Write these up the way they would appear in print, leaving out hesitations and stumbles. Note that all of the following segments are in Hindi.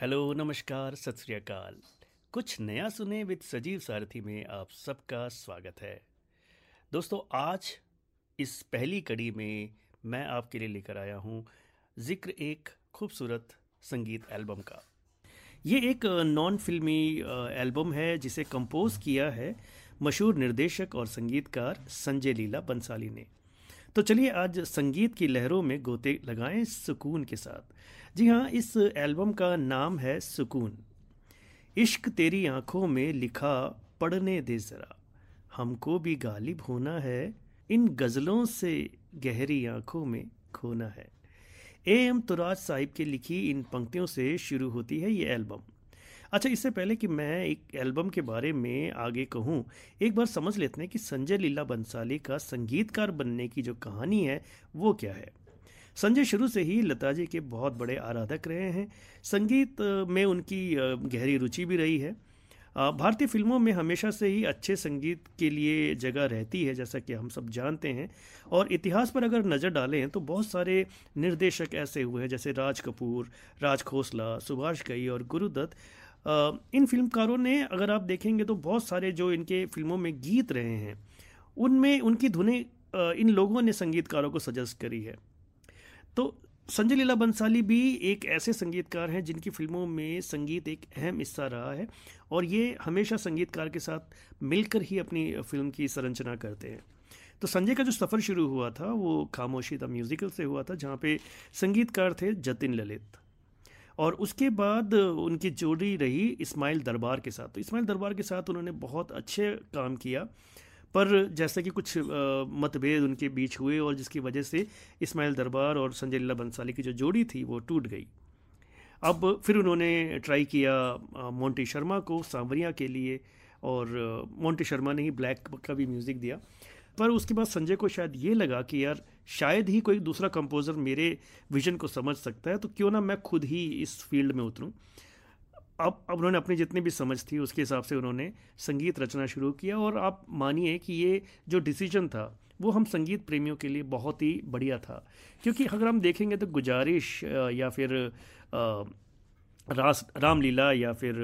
हेलो, नमस्कार, सत श्री अकाल। कुछ नया सुने विद सजीव सारथी में आप सबका स्वागत है। दोस्तों, आज इस पहली कड़ी में मैं आपके लिए लेकर आया हूँ जिक्र एक खूबसूरत संगीत एल्बम का। ये एक नॉन फिल्मी एल्बम है जिसे कंपोज किया है मशहूर निर्देशक और संगीतकार संजय लीला बंसाली ने। तो चलिए आज संगीत की लहरों में गोते लगाएं सुकून के साथ। जी हाँ, इस एल्बम का नाम है सुकून। इश्क तेरी आंखों में लिखा पढ़ने दे ज़रा, हमको भी गालिब होना है, इन गज़लों से गहरी आंखों में खोना है। एम तुराज साहिब की लिखी इन पंक्तियों से शुरू होती है ये एल्बम। अच्छा, इससे पहले कि मैं एक एल्बम के बारे में आगे कहूँ, एक बार समझ लेते हैं कि संजय लीला बंसाली का संगीतकार बनने की जो कहानी है वो क्या है। संजय शुरू से ही लता जी के बहुत बड़े आराधक रहे हैं। संगीत में उनकी गहरी रुचि भी रही है। भारतीय फिल्मों में हमेशा से ही अच्छे संगीत के लिए जगह रहती है, जैसा कि हम सब जानते हैं। और इतिहास पर अगर नज़र डालें तो बहुत सारे निर्देशक ऐसे हुए हैं जैसे राज कपूर, राज खोसला, सुभाष घई और गुरुदत्त। इन फिल्मकारों ने अगर आप देखेंगे तो बहुत सारे जो इनके फिल्मों में गीत रहे हैं उनमें उनकी धुनें इन लोगों ने संगीतकारों को सजेस्ट करी है। तो संजय लीला बंसाली भी एक ऐसे संगीतकार हैं जिनकी फिल्मों में संगीत एक अहम हिस्सा रहा है और ये हमेशा संगीतकार के साथ मिलकर ही अपनी फिल्म की संरचना करते हैं। तो संजय का जो सफ़र शुरू हुआ था वो खामोशी द म्यूज़िकल से हुआ था, जहाँ पे संगीतकार थे जतिन ललित, और उसके बाद उनकी जोड़ी रही इस्माइल दरबार के साथ। तो इस्माइल दरबार के साथ उन्होंने बहुत अच्छे काम किया, पर जैसे कि कुछ मतभेद उनके बीच हुए और जिसकी वजह से इस्माइल दरबार और संजय लीला बंसाली की जो जोड़ी थी वो टूट गई। अब फिर उन्होंने ट्राई किया मोंटी शर्मा को सांवरिया के लिए, और मोंटी शर्मा ने ही ब्लैक का भी म्यूज़िक दिया। पर उसके बाद संजय को शायद ये लगा कि यार शायद ही कोई दूसरा कंपोज़र मेरे विजन को समझ सकता है, तो क्यों ना मैं खुद ही इस फील्ड में उतरूं। अब उन्होंने अपनी जितनी भी समझ थी उसके हिसाब से उन्होंने संगीत रचना शुरू किया, और आप मानिए कि ये जो डिसीजन था वो हम संगीत प्रेमियों के लिए बहुत ही बढ़िया था। क्योंकि अगर हम देखेंगे तो गुजारिश या फिर रामलीला या फिर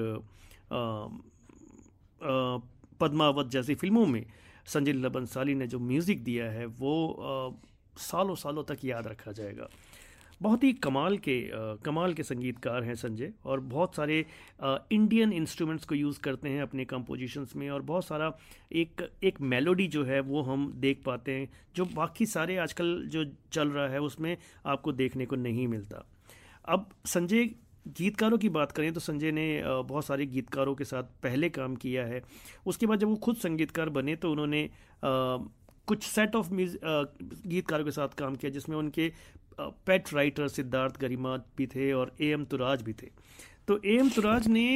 पद्मावत जैसी फिल्मों में संजय लीला बंसाली ने जो म्यूज़िक दिया है वो सालों सालों तक याद रखा जाएगा। बहुत ही कमाल के संगीतकार हैं संजय, और बहुत सारे इंडियन इंस्ट्रूमेंट्स को यूज़ करते हैं अपने कंपोजिशंस में, और बहुत सारा एक मेलोडी जो है वो हम देख पाते हैं जो बाकी सारे आजकल जो चल रहा है उसमें आपको देखने को नहीं मिलता। अब संजय गीतकारों की बात करें तो संजय ने बहुत सारे गीतकारों के साथ पहले काम किया है। उसके बाद जब वो खुद संगीतकार बने तो उन्होंने कुछ सेट ऑफ गीतकारों के साथ काम किया, जिसमें उनके पेट राइटर सिद्धार्थ गरिमा भी थे और एम तुराज भी थे। तो एम तुराज ने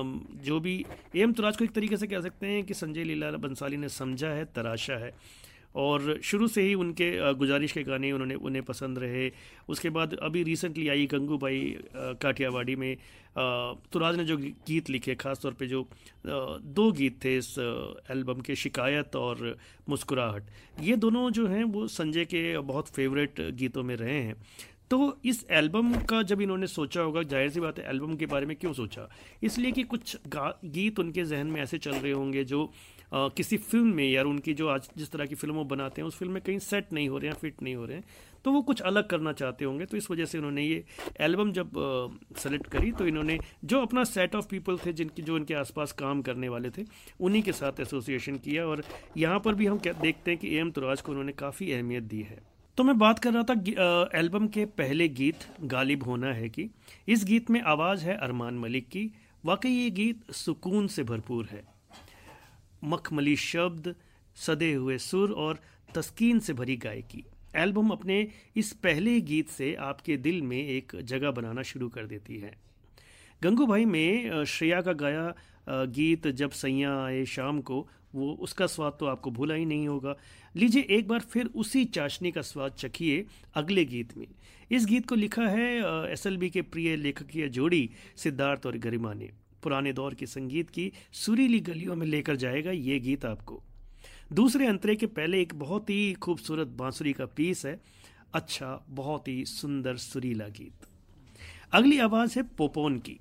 एम तुराज को एक तरीके से कह सकते हैं कि संजय लीला बंसाली ने समझा है, तराशा है, और शुरू से ही उनके गुजारिश के गाने उन्हें पसंद रहे। उसके बाद अभी रिसेंटली आई गंगूबाई काठियावाड़ी में तुराज ने जो गीत लिखे, ख़ास तौर पे जो दो गीत थे इस एल्बम के, शिकायत और मुस्कुराहट, ये दोनों जो हैं वो संजय के बहुत फेवरेट गीतों में रहे हैं। तो इस एल्बम का जब इन्होंने सोचा होगा, जाहिर सी बात है एल्बम के बारे में क्यों सोचा, इसलिए कि कुछ गीत उनके जहन में ऐसे चल रहे होंगे जो किसी फिल्म में, यार उनकी जो आज जिस तरह की फिल्मों बनाते हैं उस फिल्म में कहीं सेट नहीं हो रहे हैं, फिट नहीं हो रहे हैं, तो वो कुछ अलग करना चाहते होंगे। तो इस वजह से उन्होंने ये एल्बम जब सेलेक्ट करी तो इन्होंने जो अपना सेट ऑफ पीपल थे जो उनके आसपास काम करने वाले थे उन्हीं के साथ एसोसिएशन किया, और यहाँ पर भी हम क्या देखते हैं कि एम तुराज को उन्होंने काफ़ी अहमियत दी है। तो मैं बात कर रहा था एल्बम के पहले गीत गालिब होना है की। इस गीत में आवाज़ है अरमान मलिक की। वाकई ये गीत सुकून से भरपूर है। मखमली शब्द, सदे हुए सुर और तस्कीन से भरी गायकी। एल्बम अपने इस पहले गीत से आपके दिल में एक जगह बनाना शुरू कर देती है। गंगूबाई में श्रेया का गाया गीत जब सैयां आए शाम को, वो उसका स्वाद तो आपको भूला ही नहीं होगा। लीजिए एक बार फिर उसी चाशनी का स्वाद चखिए अगले गीत में। इस गीत को लिखा है एसएलबी के प्रिय लेखकीय जोड़ी सिद्धार्थ और गरिमा ने। पुराने दौर के संगीत की सुरीली गलियों में लेकर जाएगा ये गीत आपको। दूसरे अंतरे के पहले एक बहुत ही खूबसूरत बांसुरी का पीस है। अच्छा, बहुत ही सुंदर सुरीला गीत। अगली आवाज़ है पोपोन की।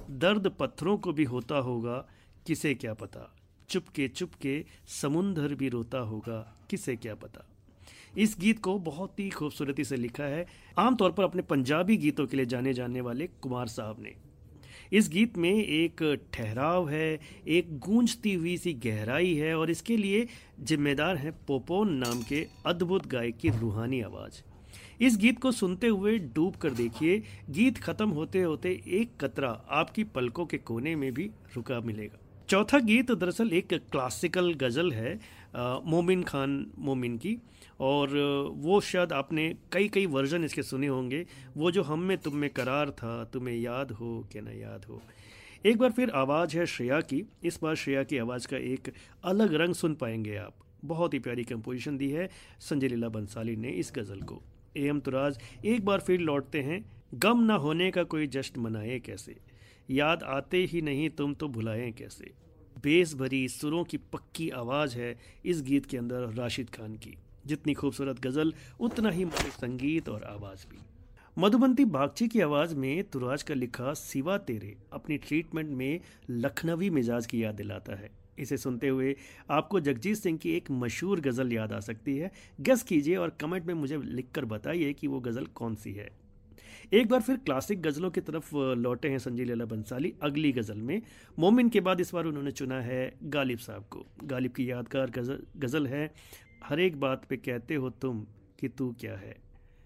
दर्द पत्थरों को भी होता होगा, किसे क्या पता। चुपके चुपके समुंदर भी रोता होगा, किसे क्या पता। इस गीत को बहुत ही खूबसूरती से लिखा है आमतौर पर अपने पंजाबी गीतों के लिए जाने जाने वाले कुमार साहब ने। इस गीत में एक ठहराव है, एक गूंजती हुई सी गहराई है और इसके लिए जिम्मेदार हैं पोपोन नाम के अद्भुत गायक की रूहानी आवाज़। इस गीत को सुनते हुए डूब कर देखिए, गीत खत्म होते होते एक कतरा आपकी पलकों के कोने में भी रुका मिलेगा। चौथा गीत दरअसल एक क्लासिकल गज़ल है मोमिन खान मोमिन की, और वो शायद आपने कई कई वर्जन इसके सुने होंगे। वो जो हम में तुम में करार था, तुम्हें याद हो कि ना याद हो। एक बार फिर आवाज़ है श्रेया की। इस बार श्रेया की आवाज़ का एक अलग रंग सुन पाएंगे आप। बहुत ही प्यारी कंपोजिशन दी है संजय लीला बंसाली ने इस गज़ल को। एम तुराज एक बार फिर लौटते हैं। गम ना होने का कोई जश्न मनाए कैसे, याद आते ही नहीं तुम तो भुलाएं कैसे। बेस भरी सुरों की पक्की आवाज़ है इस गीत के अंदर राशिद खान की। जितनी खूबसूरत गज़ल उतना ही मधुर संगीत और आवाज़ भी। मधुबंती बागची की आवाज़ में तुराज का लिखा सिवा तेरे अपनी ट्रीटमेंट में लखनवी मिजाज की याद दिलाता है। इसे सुनते हुए आपको जगजीत सिंह की एक मशहूर गज़ल याद आ सकती है। गेस कीजिए और कमेंट में मुझे लिखकर बताइए कि वो गज़ल कौन सी है। एक बार फिर क्लासिक गज़लों की तरफ लौटे हैं संजय लीला बंसाली अगली गज़ल में। मोमिन के बाद इस बार उन्होंने चुना है गालिब साहब को। गालिब की यादगार गज़ल है हर एक बात पे कहते हो तुम कि तू क्या है।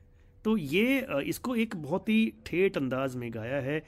तो ये इसको एक बहुत ही ठेठ अंदाज में गाया है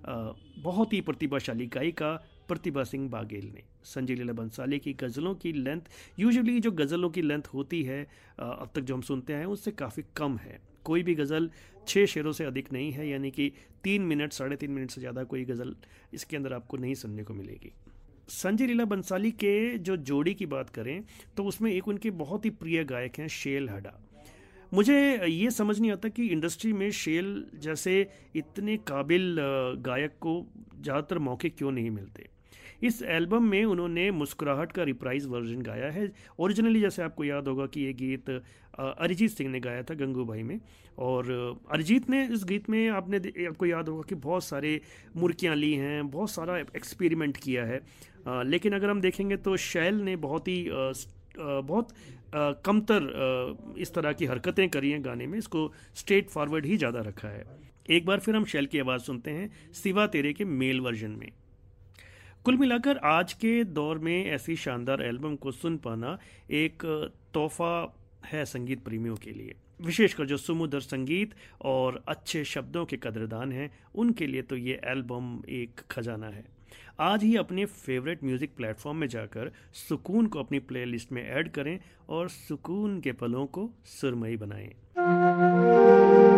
बहुत ही प्रतिभाशाली गायिका प्रतिभा सिंह बाघेल ने। संजय लीला बंसाली की गज़लों की लेंथ, यूजुअली जो गज़लों की लेंथ होती है अब तक जो हम सुनते हैं उससे काफ़ी कम है। कोई भी गज़ल 6 शेरों से अधिक नहीं है, यानी कि 3 मिनट 3.5 मिनट से ज़्यादा कोई गज़ल इसके अंदर आपको नहीं सुनने को मिलेगी। संजय लीला बंसाली के जो जोड़ी की बात करें तो उसमें एक उनके बहुत ही प्रिय गायक हैं शेल हडा। मुझे ये समझ नहीं आता कि इंडस्ट्री में शेल जैसे इतने काबिल गायक को ज़्यादातर मौके क्यों नहीं मिलते। इस एल्बम में उन्होंने मुस्कुराहट का रिप्राइज वर्जन गाया है। ओरिजिनली जैसे आपको याद होगा कि ये गीत अरिजीत सिंह ने गाया था गंगूबाई में, और अरिजीत ने इस गीत में आपको याद होगा कि बहुत सारे मुर्कियाँ ली हैं, बहुत सारा एक्सपेरिमेंट किया है। लेकिन अगर हम देखेंगे तो शैल ने बहुत कमतर इस तरह की हरकतें करी हैं गाने में। इसको स्ट्रेट फॉरवर्ड ही ज़्यादा रखा है। एक बार फिर हम शैल की आवाज़ सुनते हैं सिवा तेरे के मेल वर्जन में। कुल मिलाकर आज के दौर में ऐसी शानदार एल्बम को सुन पाना एक तोहफा है संगीत प्रेमियों के लिए, विशेषकर जो सुमधुर संगीत और अच्छे शब्दों के कदरदान हैं उनके लिए तो ये एल्बम एक खजाना है। आज ही अपने फेवरेट म्यूज़िक प्लेटफॉर्म में जाकर सुकून को अपनी प्लेलिस्ट में ऐड करें और सुकून के पलों को सुरमई बनाएं।